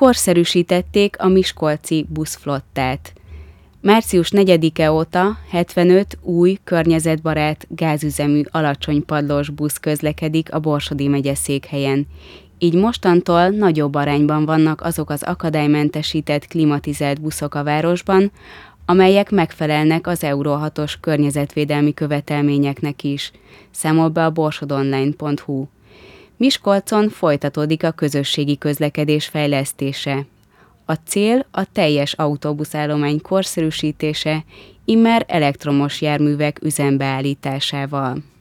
korszerűsítették a miskolci buszflottát. Március 4-e óta 75 új, környezetbarát, gázüzemű, alacsony padlós busz közlekedik a Borsodi megye székhelyen. Így mostantól nagyobb arányban vannak azok az akadálymentesített, klimatizált buszok a városban, amelyek megfelelnek az Euro 6-os környezetvédelmi követelményeknek is, számol be a borsodonline.hu. Miskolcon folytatódik a közösségi közlekedés fejlesztése. A cél a teljes autóbuszállomány korszerűsítése, immár elektromos járművek üzembeállításával.